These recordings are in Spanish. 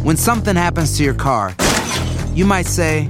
When something happens to your car, you might say,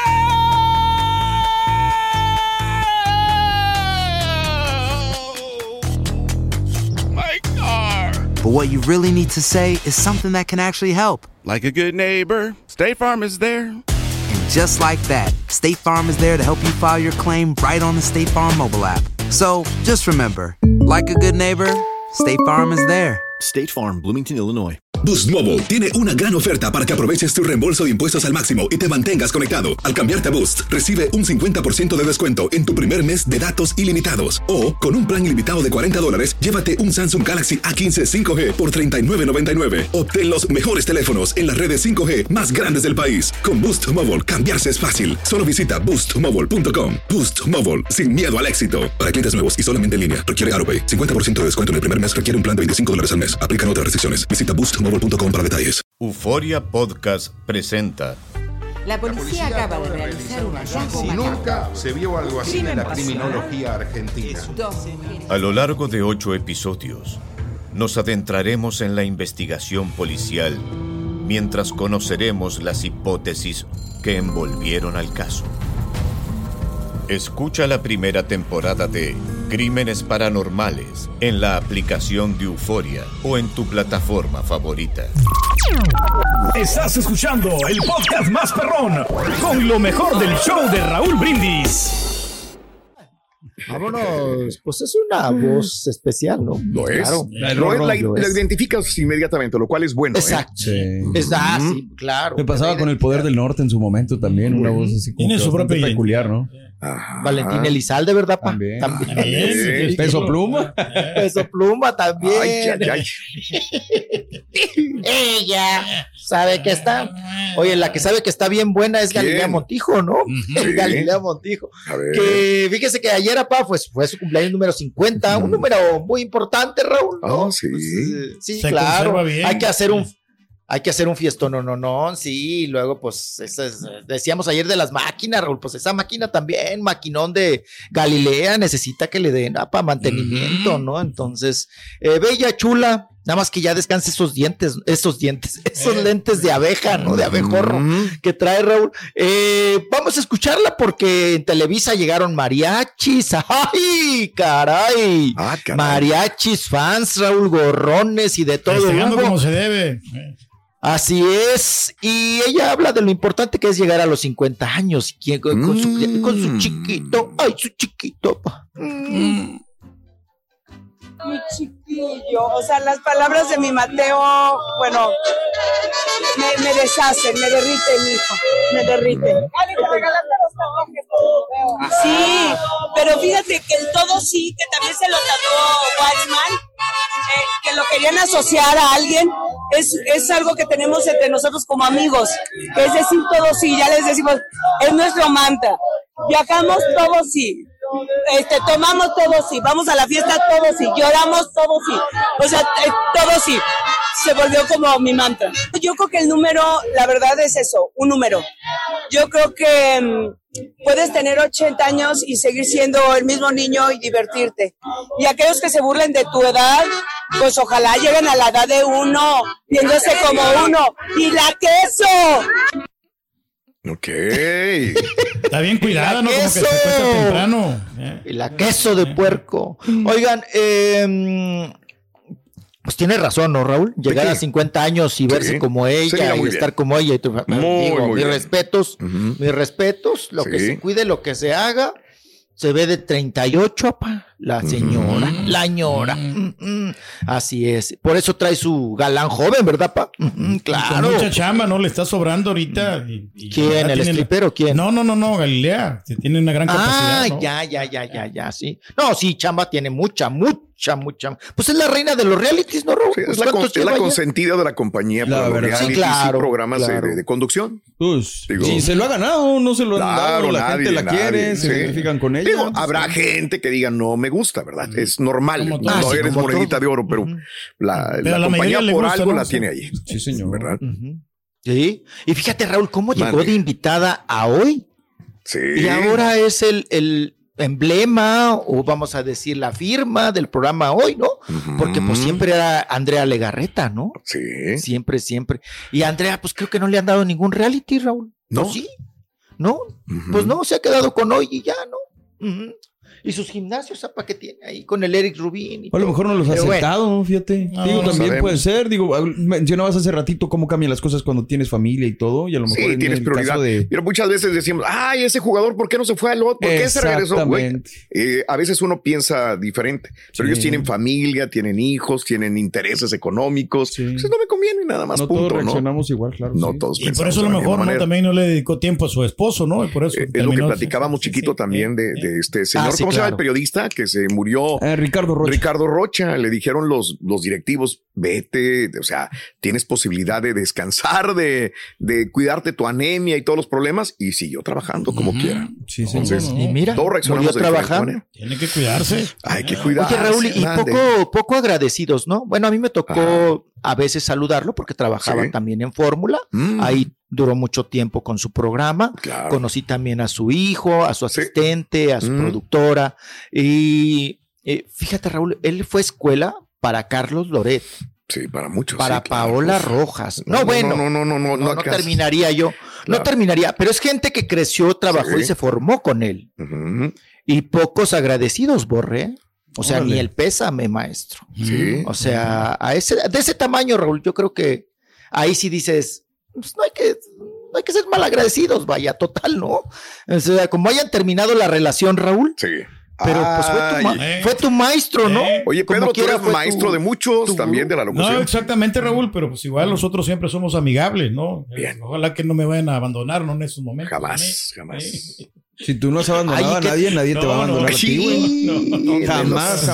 My car! but what you really need to say is something that can actually help. Like a good neighbor, State Farm is there. And just like that, State Farm is there to help you file your claim right on the State Farm mobile app. So just remember, like a good neighbor, State Farm is there. State Farm, Bloomington, Illinois. Boost Mobile tiene una gran oferta para que aproveches tu reembolso de impuestos al máximo y te mantengas conectado. Al cambiarte a Boost, recibe un 50% de descuento en tu primer mes de datos ilimitados. O, con un plan ilimitado de $40, llévate un Samsung Galaxy A15 5G por $39.99. Obtén los mejores teléfonos en las redes 5G más grandes del país. Con Boost Mobile, cambiarse es fácil. Solo visita boostmobile.com. Boost Mobile, sin miedo al éxito. Para clientes nuevos y solamente en línea, requiere AutoPay. 50% de descuento en el primer mes requiere un plan de $25 al mes. Aplican otras restricciones. Visita boostmobile.com para detalles. Euforia Podcast presenta. La policía acaba de realizar un hallazgo Si macabro. nunca se vio algo así en la criminología argentina. A lo largo de 8 episodios, nos adentraremos en la investigación policial mientras conoceremos las hipótesis que envolvieron al caso. Escucha la primera temporada de Crímenes Paranormales en la aplicación de Euforia o en tu plataforma favorita. Estás escuchando el podcast más perrón con lo mejor del show de Raúl Brindis. Vámonos, pues es una voz especial, ¿no? Lo es. Claro, Lo identificas inmediatamente, lo cual es bueno. Exacto. Sí. Sí, claro. Me pasaba con El Poder del Norte en su momento también, una voz así como Tiene su bastante propia peculiar, ¿no? Ajá. Valentín Elizalde, ¿verdad, pa? También. Sí. Peso Pluma. Peso Pluma también. Ay. Ella sabe que está. Oye, la que sabe que está bien buena es ¿Quién? Galilea Montijo, ¿no? Sí. Galilea Montijo. A ver. Que fíjese que ayer, pa, pues fue su cumpleaños número 50, un número muy importante, Raúl, ¿no? Ah, sí. Pues, sí, Se claro. conserva bien. Hay que hacer un fiestón, no, sí, luego pues decíamos ayer de las máquinas, Raúl, pues esa máquina también, maquinón de Galilea, necesita que le den para mantenimiento, ¿no? Entonces, bella, chula, nada más que ya descanse esos lentes de abeja, ¿no? De abejorro que trae Raúl. Vamos a escucharla porque en Televisa llegaron mariachis, ¡ay, caray! Ah, caray. Mariachis, fans, Raúl, gorrones y de todo. Festejando como se debe. Así es, y ella habla de lo importante que es llegar a los 50 años con su chiquito, ay, su chiquito. Mi chiquillo, o sea, las palabras de mi Mateo, bueno, me deshacen, me derriten, hijo, me derriten. Sí, pero fíjate que el todo sí, que también se lo tatuó Watchman, que lo querían asociar a alguien, es algo que tenemos entre nosotros como amigos, que es decir todo sí, ya les decimos, es nuestro mantra, viajamos todo sí. Tomamos todo sí, vamos a la fiesta todo sí, lloramos todo sí, o sea, todo sí, se volvió como mi mantra. Yo creo que el número, la verdad es eso, un número. Yo creo que puedes tener 80 años y seguir siendo el mismo niño y divertirte. Y aquellos que se burlen de tu edad, pues ojalá lleguen a la edad de uno, viéndose como uno. ¡Y la queso! Ok. Está bien cuidada, ¿no? Como que se cuesta temprano. Y la queso de puerco. Oigan, pues tiene razón, ¿no, Raúl? Llegar a 50 años y verse como ella y estar como ella. Mis respetos, mis respetos, lo que se cuide, lo que se haga. Se ve de 38, pa, la señora, la ñora. Así es. Por eso trae su galán joven, ¿verdad, pa? Claro. Con mucha chamba, ¿no? Le está sobrando ahorita. ¿Quién? ¿El stripper o quién? No, Galilea. Tiene una gran capacidad, ¿no? Ya, sí. No, sí, chamba tiene mucha. Pues es la reina de los realities, ¿no, Raúl? Sí, Pues es la consentida de la compañía para los realities y programas de conducción. Pues, sí, se lo ha ganado, no se lo han dado, la gente la quiere, se identifican con ella. Digo, habrá gente que diga no me gusta, ¿verdad? Es normal, no eres monedita de oro, pero la compañía por algo la tiene ahí. Sí, señor. ¿Verdad? Sí, y fíjate, Raúl, cómo llegó de invitada a hoy. Sí. Y ahora es el emblema o vamos a decir la firma del programa hoy, ¿no? Porque pues siempre era Andrea Legarreta, ¿no? Sí. Siempre. Y a Andrea, pues creo que no le han dado ningún reality, Raúl. ¿No? ¿Sí? ¿No? Pues no, se ha quedado con hoy y ya, ¿no? Y sus gimnasios, ¿para qué tiene ahí? Con el Eric Rubin. A lo mejor no los ha aceptado, fíjate. Digo, también puede ser. Digo, mencionabas hace ratito cómo cambian las cosas cuando tienes familia y todo. Y a lo mejor sí, tienes prioridad. Pero muchas veces decimos, ay, ese jugador, ¿por qué no se fue al otro? ¿Por qué se regresó? Güey, a veces uno piensa diferente. Pero ellos tienen familia, tienen hijos, tienen intereses económicos. Entonces no me conviene nada más, no punto. Todos reaccionamos igual, claro. No todos y por eso a lo mejor ¿no? también no le dedicó tiempo a su esposo, ¿no? Y por eso es lo que platicábamos chiquito también de este señor. ¿Cómo se llama el periodista que se murió? Ricardo Rocha. Le dijeron los directivos, vete, o sea, tienes posibilidad de descansar, de cuidarte tu anemia y todos los problemas, y siguió trabajando como quiera. Sí, entonces, y mira, todos reaccionamos murió trabajando. Tiene que cuidarse. Hay que cuidarse. Oye, Raúl, y poco agradecidos, ¿no? Bueno, a mí me tocó a veces saludarlo porque trabajaba también en Fórmula. Ahí duró mucho tiempo con su programa. Claro. Conocí también a su hijo, a su asistente, a su productora. Y fíjate, Raúl, él fue escuela para Carlos Loret. Sí, para muchos. Para Paola Rojas. No No terminaría yo. No terminaría, pero es gente que creció, trabajó y se formó con él. Y pocos agradecidos, Borré. O sea, ni el pésame, maestro. Sí. O sea, de ese tamaño, Raúl, yo creo que ahí sí dices, pues no hay que ser malagradecidos, vaya, total, ¿no? O sea, como hayan terminado la relación, Raúl. Sí. Pero pues fue tu maestro, ¿no? Oye, Pedro, tú eres maestro de muchos, también de la locución. No, exactamente, Raúl, pero pues igual nosotros siempre somos amigables, ¿no? Bien. Ojalá que no me vayan a abandonar, ¿no? En esos momentos. Jamás. Si tú no has abandonado a nadie te va a abandonar a ti, güey. Jamás.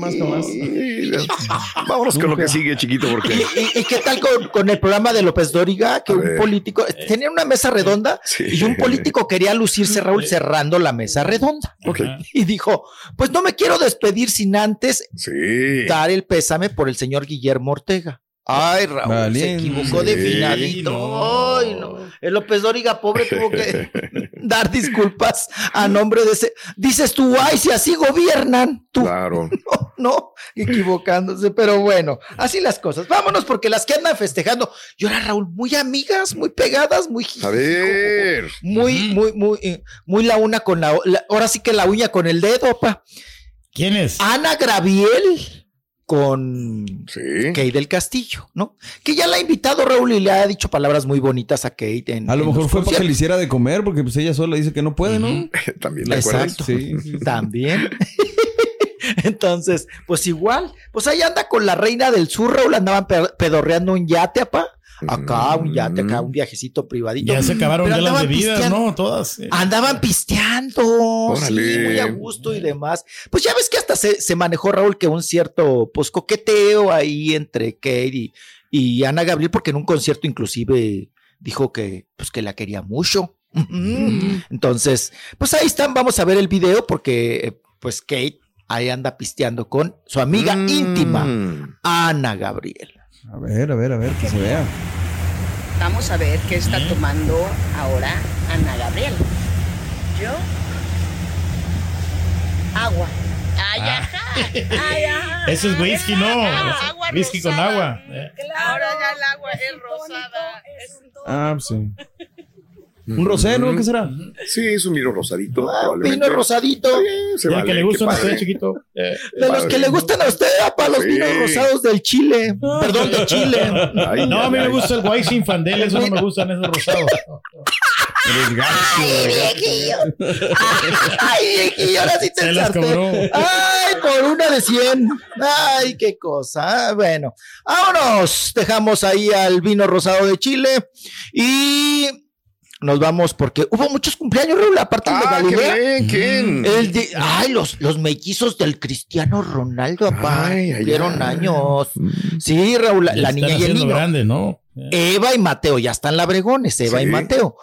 Vámonos con lo que sigue, chiquito, porque... ¿Y qué tal con el programa de López Dóriga? Que un político... Tenía una mesa redonda y un político quería lucirse, Raúl, cerrando la mesa redonda. Y dijo, pues no me quiero despedir sin antes dar el pésame por el señor Guillermo Ortega. Ay, Raúl, se equivocó de finadito. Ay, no. El López Dóriga, pobre, tuvo que dar disculpas a nombre de ese. Dices tú, ay, si así gobiernan. Tú. Claro. No, equivocándose, pero bueno, así las cosas. Vámonos, porque las que andan festejando, y ahora, Raúl, muy amigas, muy pegadas, muy. A ver. Muy la una con la. Ahora sí que la uña con el dedo, pa. ¿Quién es? Ana Gabriel. Con Kate del Castillo, ¿no? Que ya la ha invitado, Raúl, y le ha dicho palabras muy bonitas a Kate. A lo mejor fue para que le hiciera de comer, porque pues ella sola dice que no puede, ¿no? También de acuerdo. Exacto. Sí. También. Entonces, pues igual, pues ahí anda con la reina del sur, Raúl, andaban pedorreando un yate, apá. Acá un yate, acá un viajecito privadito. Ya se acabaron ya las bebidas, ¿no? Todas. Andaban pisteando, sí, muy a gusto y demás. Pues ya ves que hasta se manejó, Raúl, que un cierto pues coqueteo ahí entre Kate y Ana Gabriel, porque en un concierto inclusive dijo que pues que la quería mucho. Entonces, pues ahí están, vamos a ver el video porque pues Kate ahí anda pisteando con su amiga íntima, Ana Gabriel. A ver, que se vea. Vamos a ver qué está tomando ahora Ana Gabriel. ¿Yo? Agua. Ay, ajá. Ay, ajá. Eso es whisky, ¿no? Agua whisky rosada. con agua. Claro. Ahora ya el agua es rosada. Ah, sí. Un rosé, ¿no? ¿Qué será? Sí, es un vino rosadito. Vino rosadito. Ya que le gustan a usted, chiquito. De los que le gustan a usted, para los vinos rosados del Chile. Perdón, de Chile. No, a mí me gusta el White Zinfandel, eso no me gustan esos rosados. Ay, viejillo, ahora sí te se las cobró. Ay, por una de 100. Ay, qué cosa. Bueno, vámonos. Dejamos ahí al vino rosado de Chile y nos vamos porque hubo muchos cumpleaños, Raúl, aparte de Galilea. ¿Quién? Los mellizos del Cristiano Ronaldo, papá. Cumplieron años. Sí, Raúl, la niña y el niño. Grande, ¿no? Eva y Mateo, ya están labregones, Eva y Mateo.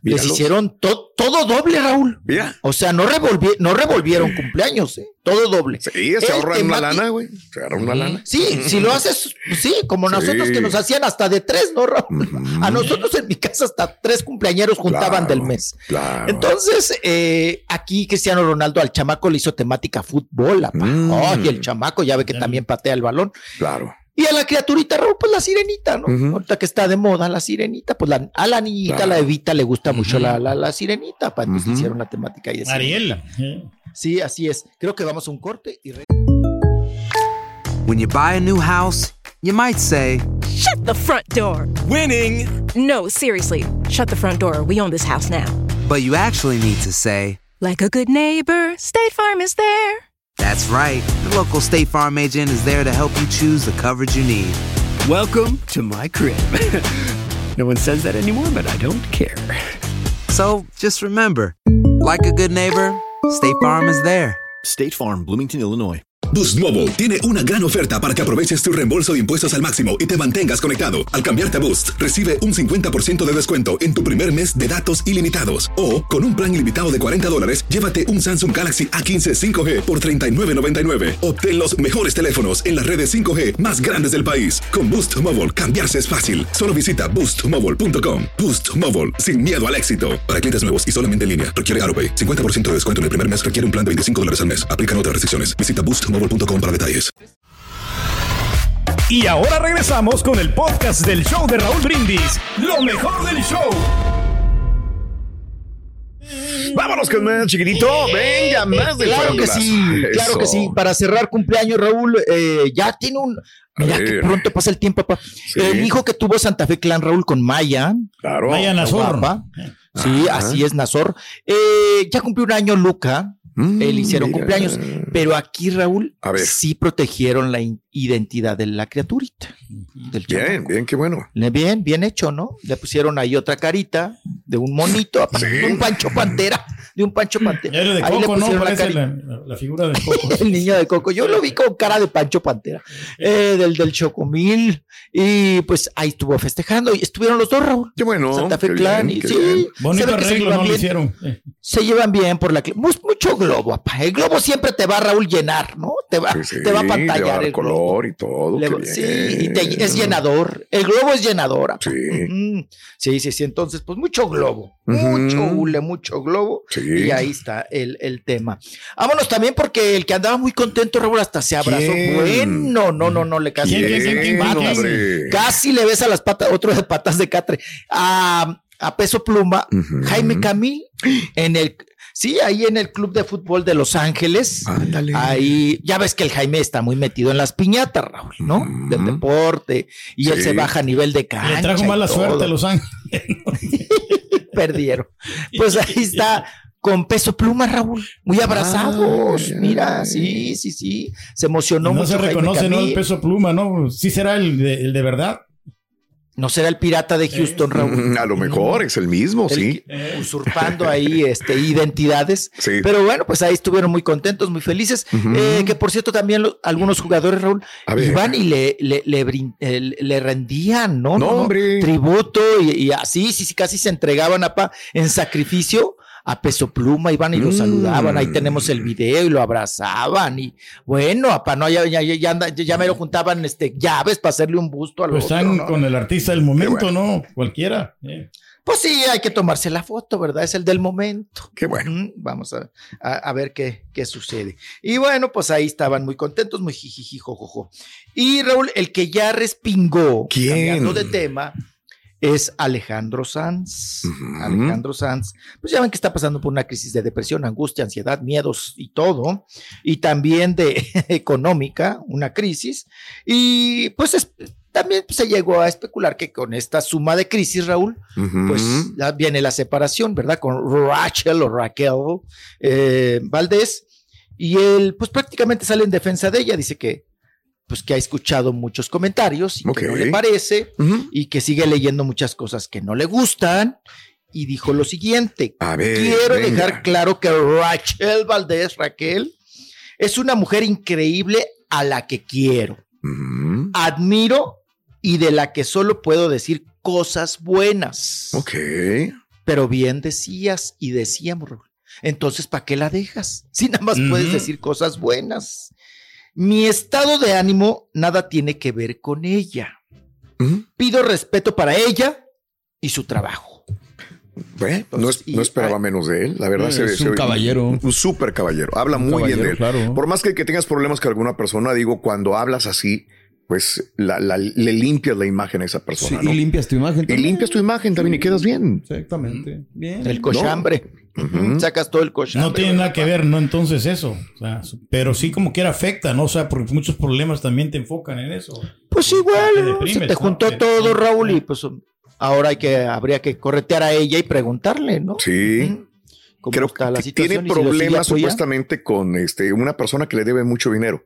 Les hicieron todo doble, Raúl. Mira. O sea, no revolvieron cumpleaños, todo doble. Sí, se ahorran una lana, güey. Se ahorran una lana. Sí, si lo haces, sí, como nosotros que nos hacían hasta de 3, ¿no, Raúl? A nosotros en mi casa hasta 3 cumpleañeros juntaban del mes. Claro. Entonces, aquí Cristiano Ronaldo al chamaco le hizo temática fútbol, y el chamaco ya ve que también patea el balón. Claro. Y a la criaturita, Raúl, pues la sirenita, ¿no? Ahorita que está de moda la sirenita, pues a la niñita, la Evita, le gusta mucho la sirenita, para entonces hicieron una temática ahí de Ariela. Sí, así es. Creo que vamos a un corte y When you buy a new house, you might say, "Shut the front door." Winning. No, seriously, shut the front door. We own this house now. But you actually need to say, like a good neighbor, State Farm is there. That's right. The local State Farm agent is there to help you choose the coverage you need. Welcome to my crib. No one says that anymore, but I don't care. So just remember, like a good neighbor, State Farm is there. State Farm, Bloomington, Illinois. Boost Mobile tiene una gran oferta para que aproveches tu reembolso de impuestos al máximo y te mantengas conectado. Al cambiarte a Boost, recibe un 50% de descuento en tu primer mes de datos ilimitados. O, con un plan ilimitado de $40, llévate un Samsung Galaxy A15 5G por $39.99. Obtén los mejores teléfonos en las redes 5G más grandes del país. Con Boost Mobile, cambiarse es fácil. Solo visita boostmobile.com. Boost Mobile, sin miedo al éxito. Para clientes nuevos y solamente en línea, requiere AutoPay. 50% de descuento en el primer mes requiere un plan de $25 al mes. Aplican otras restricciones. Visita boostmobile.com para detalles. Y ahora regresamos con el podcast del show de Raúl Brindis, lo mejor del show. Vámonos con más, chiquitito. Venga, más de Claro que sí, claro que sí. Para cerrar cumpleaños, Raúl, ya tiene un... Mira que pronto pasa el tiempo, papá. Sí. El hijo que tuvo Santa Fe Clan, Raúl, con Maya. Claro. Maya Nazor. Sí, así es, Nazor. Ya cumplió un año Luca. Le hicieron cumpleaños, pero aquí, Raúl, sí protegieron la identidad de la criaturita. Del bien, qué bueno. Bien hecho, ¿no? Le pusieron ahí otra carita de un monito, de un Pancho Pantera. De Ahí Coco, ¿no? Parece la figura de Coco. El niño de Coco. Yo lo vi con cara de Pancho Pantera. Del Chocomil. Y pues ahí estuvo festejando. Y estuvieron los dos, Raúl. Qué bueno. Santa Fe Clan. Sí. Bonito arreglo, no lo hicieron. Se llevan bien por la... Mucho globo, papá. El globo siempre te va, Raúl, llenar, ¿no? Te va a pantallar. Te va a dar el color y todo. Sí, y es llenador. El globo es llenador. Papá. Sí. Entonces, pues mucho globo. Mucho hule, mucho globo. Sí. Y ahí está el tema. Vámonos también porque el que andaba muy contento, Raúl, hasta se abrazó. Bueno, no le casi. Casi le besa las patas, otro de patas de catre. A Peso Pluma, Jaime Camil, ahí en el club de fútbol de Los Ángeles. Ándale. Ahí, ya ves que el Jaime está muy metido en las piñatas, Raúl, ¿no? Del deporte. Y él se baja a nivel de cancha. Le trajo mala suerte a Los Ángeles. Perdieron. Pues ahí está con Peso Pluma, Raúl, muy abrazados. Mira, sí. Se emocionó mucho. No se reconoce, ¿no? El Peso Pluma, ¿no? Sí será el de verdad. ¿No será el pirata de Houston, Raúl? A lo mejor es el mismo, sí. Usurpando ahí identidades. Sí. Pero bueno, pues ahí estuvieron muy contentos, muy felices. Que por cierto, también algunos jugadores, Raúl, iban y le rendían, ¿no? Hombre. Tributo y así, sí, casi se entregaban en sacrificio a Peso Pluma, iban y lo saludaban, ahí tenemos el video y lo abrazaban y bueno, ya me lo juntaban llaves para hacerle un busto a los otro. Están con el artista del momento, ¿no? Cualquiera. Pues sí, hay que tomarse la foto, ¿verdad? Es el del momento. Qué bueno. Vamos a ver qué sucede. Y bueno, pues ahí estaban muy contentos, muy jijiji, jojojo. Y Raúl, el que ya respingó, cambiando de tema, es Alejandro Sanz. Alejandro Sanz, pues ya ven que está pasando por una crisis de depresión, angustia, ansiedad, miedos y todo, y también de económica, una crisis, y pues también se llegó a especular que con esta suma de crisis, Raúl, pues ya viene la separación, ¿verdad? Con Raquel Valdés, y él pues prácticamente sale en defensa de ella, dice que ha escuchado muchos comentarios y que no le parece y que sigue leyendo muchas cosas que no le gustan y dijo lo siguiente: quiero dejar claro que Raquel Valdés, es una mujer increíble a la que quiero, admiro y de la que solo puedo decir cosas buenas. Pero bien decías y decíamos, Raúl. Entonces, ¿para qué la dejas? Si nada más puedes decir cosas buenas. Mi estado de ánimo nada tiene que ver con ella. Pido respeto para ella y su trabajo. No esperaba menos de él. La verdad es un caballero. Un súper caballero. Habla muy bien de él. Claro. Por más que tengas problemas con alguna persona, digo, cuando hablas así, pues le limpias la imagen a esa persona. Sí, ¿no? Y limpias tu imagen también. Y limpias tu imagen también y quedas bien. Exactamente. Bien. El cochambre. Sacas todo el cochambre. No tiene nada que ver, ¿no? Entonces eso. O sea, pero sí como quiera afecta, ¿no? O sea, porque muchos problemas también te enfocan en eso. Pues igual, se te juntó todo, Raúl, y pues ahora habría que corretear a ella y preguntarle, ¿no? Sí. Creo que tiene problemas supuestamente con una persona que le debe mucho dinero.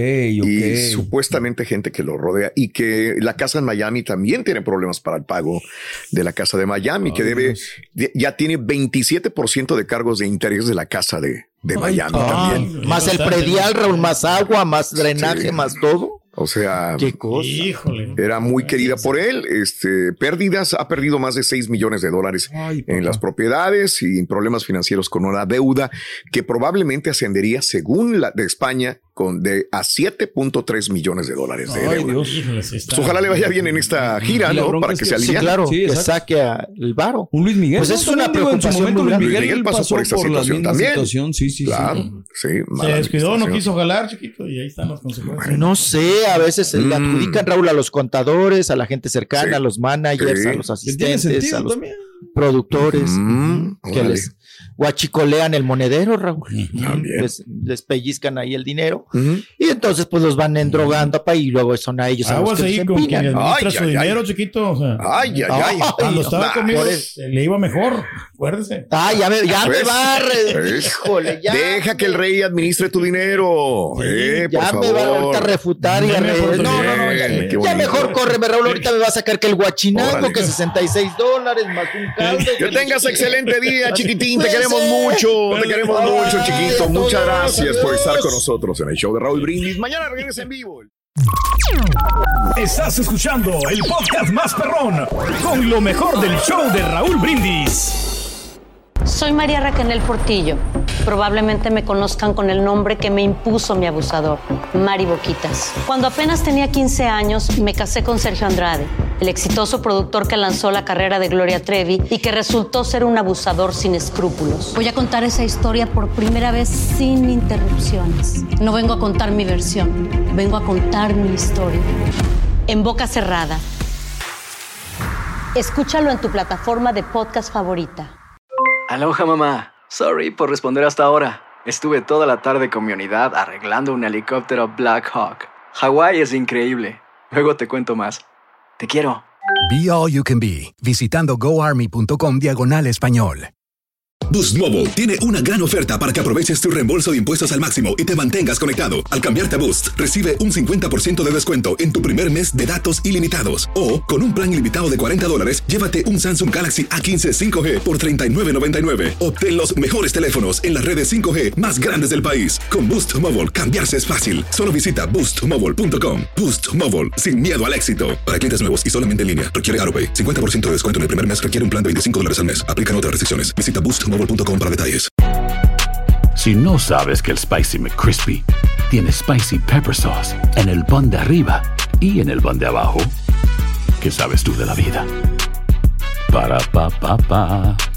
Y supuestamente gente que lo rodea y que la casa en Miami también tiene problemas para el pago de la casa de Miami, que ya tiene 27% de cargos de interés de la casa de Miami también. Más el predial, Raúl, más agua, más drenaje, más todo. O sea, ¿qué cosa? Híjole. Era muy querida por él. Pérdidas, ha perdido más de $6 millones en las propiedades y en problemas financieros con una deuda que probablemente ascendería, según la de España, a $7.3 millones de deuda. Pues ojalá le vaya bien en esta gira, ¿no? Para que se aliviane. Sí, claro, que saque el varo. Un Luis Miguel. Pues es una preocupación muy grande. Luis Miguel pasó por esta situación también. Sí. Claro, sí. Se descuidó, no quiso jalar, chiquito, y ahí están las consecuencias. No sé, a veces le adjudican, Raúl, a los contadores, a la gente cercana, a los managers, a los asistentes, a los productores, que les guachicolean el monedero, Raúl. Les pellizcan ahí el dinero y entonces pues los van endrogando y luego son a ellos a los que ahí con quien administra su dinero, chiquito. O sea, cuando estaba conmigo le iba mejor, acuérdese. Ya me barre. Híjole, ya. Deja que el rey administre tu dinero. Ya me va ahorita a refutar y a No, ya mejor córreme, Raúl. Ahorita me va a sacar que el guachinango, que $66 más un caldo. Que tengas excelente día, chiquitín. Te queremos mucho. Te queremos mucho, chiquito. Muchas gracias por estar con nosotros en el show de Raúl Brindis. Mañana regresa en vivo. Estás escuchando el podcast más perrón con lo mejor del show de Raúl Brindis. Soy María Raquel Portillo. Probablemente me conozcan con el nombre que me impuso mi abusador, Mari Boquitas. Cuando apenas tenía 15 años, me casé con Sergio Andrade, el exitoso productor que lanzó la carrera de Gloria Trevi y que resultó ser un abusador sin escrúpulos. Voy a contar esa historia por primera vez sin interrupciones. No vengo a contar mi versión, vengo a contar mi historia. En boca cerrada. Escúchalo en tu plataforma de podcast favorita. Aloha, mamá. Sorry por responder hasta ahora. Estuve toda la tarde con mi unidad arreglando un helicóptero Black Hawk. Hawái es increíble. Luego te cuento más. Te quiero. Be All You Can Be, visitando goarmy.com/español. Boost Mobile tiene una gran oferta para que aproveches tu reembolso de impuestos al máximo y te mantengas conectado. Al cambiarte a Boost, recibe un 50% de descuento en tu primer mes de datos ilimitados. O, con un plan ilimitado de $40, llévate un Samsung Galaxy A15 5G por $39.99. Obtén los mejores teléfonos en las redes 5G más grandes del país. Con Boost Mobile, cambiarse es fácil. Solo visita boostmobile.com. Boost Mobile, sin miedo al éxito. Para clientes nuevos y solamente en línea, requiere AutoPay. 50% de descuento en el primer mes requiere un plan de $25 al mes. Aplican otras restricciones. Visita boostmobile.com para detalles. Si no sabes que el Spicy McCrispy tiene Spicy Pepper Sauce en el pan de arriba y en el pan de abajo, ¿qué sabes tú de la vida? Para, pa, pa, pa.